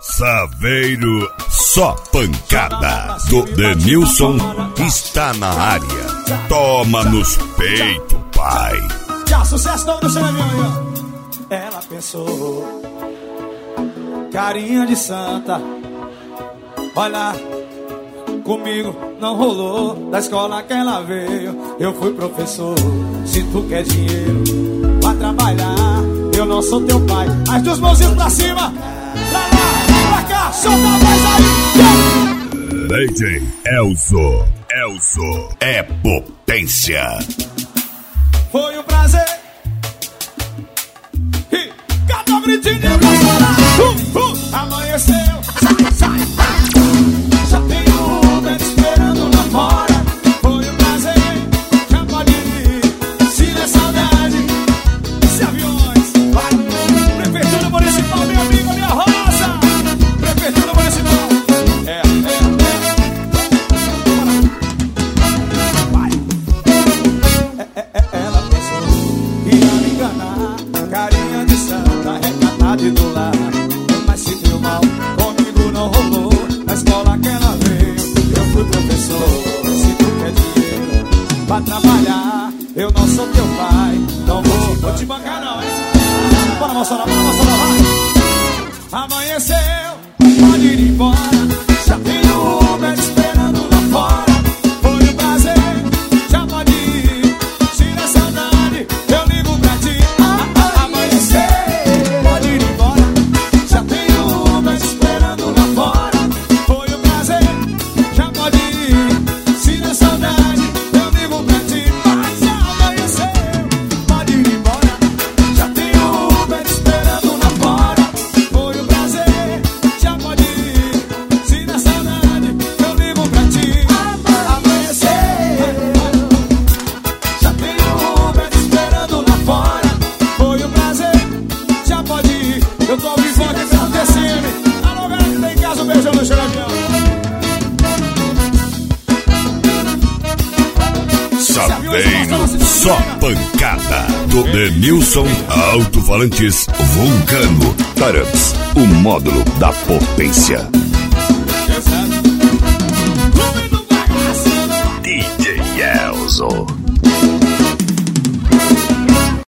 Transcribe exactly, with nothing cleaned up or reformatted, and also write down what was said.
Saveiro, só pancada. Do Denilson está na área. Toma nos peitos, pai. Tchau, sucesso novo do Xanaminho. Ela pensou, carinha de santa, olha, comigo não rolou. Da escola que ela veio, eu fui professor. Se tu quer dinheiro, vai trabalhar. Eu não sou teu pai. As duas mãozinhas pra cima, pra lá, pra cá, solta a voz aí. D J Elzo, Elzo é potência. Foi um prazer. E cada gritinho eu vou chorar. uh, uh, Amanheceu, sai, sai, sai. Já tem um Uber esperando lá fora. Foi um prazer, já pode ir. Se não é saudade, se aviões, vai. Prefeitura Municipal, minha amiga, minha roça. Prefeitura Municipal. É, é, é. Vai. É, é, é, ela pensou que ia me enganar. Carinha de santa, recatada e do lar. Mas se deu mal, comigo não rolou. Na escola que ela veio, eu fui professor. Se tu quer dinheiro, vai trabalhar. Eu não sou teu pai, não vou, vou te bancar não, hein? Bora, moçada, bora, moçada, vai. Amanheceu, pode ir embora. Já tem o Uber esperando lá fora. Foi um prazer, já pode ir. Tira a saudade, eu ligo pra ti. Ah, ah, amanheceu, pode ir embora. Já tem o Uber esperando lá fora. Foi um prazer, já pode ir. Tira a saudade, eu ligo pra ti. Mas amanheceu, pode ir embora. Já tem o Uber esperando lá fora. Foi um prazer, já pode ir. Tira a saudade, eu ligo pra ti. Amanheceu, já tem o Uber esperando lá fora. Foi um prazer, já pode ir. Eu tô ao vivo aqui pelo T C M. Alô, galera que tá em casa, um beijão no Xanaminho. Saveiro, só pancada. Do Denilson, alto-falantes Vulcano. Taramps, o módulo da potência. D J Elzo.